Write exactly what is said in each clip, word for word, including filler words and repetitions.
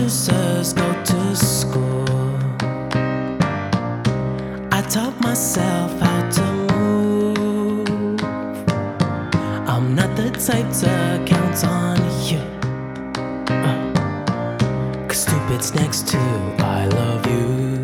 losers go to school. I taught myself how to move. I'm not the type to count on you, uh, cause stupid's next to I love you.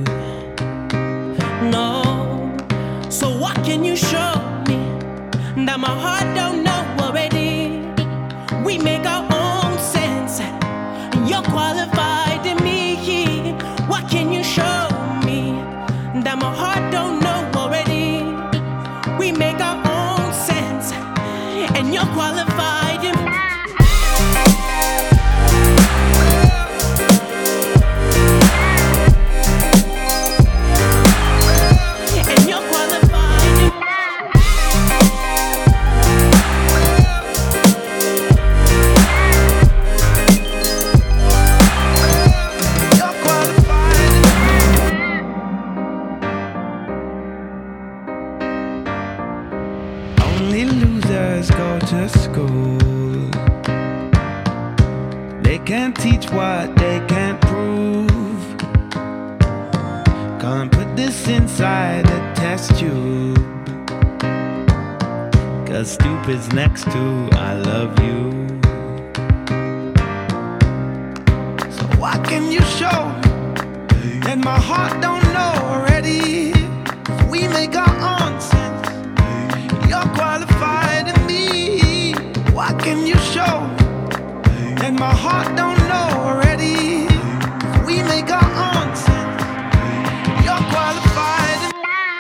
No, so what can you show me that my heart don't know already? We make our own sense, and you're qualified in me. What can you show me that my heart don't know already? We make our own sense, and you're qualified in me. Only losers go to school. They can't teach what they can't prove. Can't put this inside the test tube, cause stupid's next to I love you. So what can you show that my heart don't know already? We make our own sense, you're qualified in me. What can you show that my heart don't know already? We make our own sense, you're qualified in me.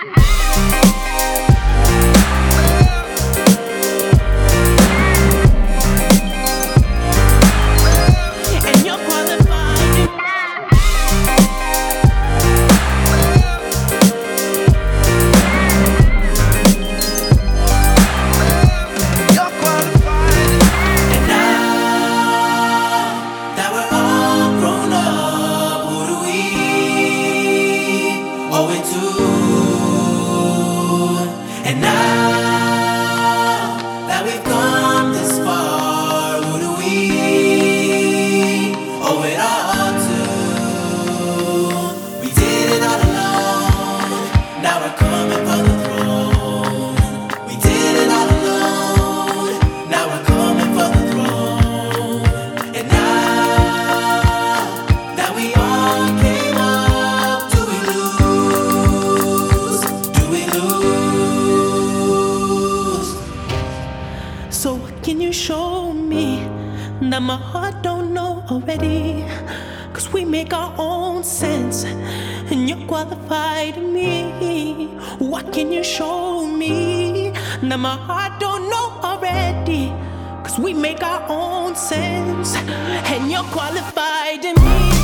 And you're qualified in me. And now that we've come this far, who do we owe it all to? We did it all alone, now we're coming for the throne. We did it all alone, now we're coming for the throne. And now that we all came up, do we lose? Do we lose? So what can you show me that my heart don't know already? Cause we make our own sense, and you're qualified in me. What can you show me that my heart don't know already? Cause we make our own sense, and you're qualified in me.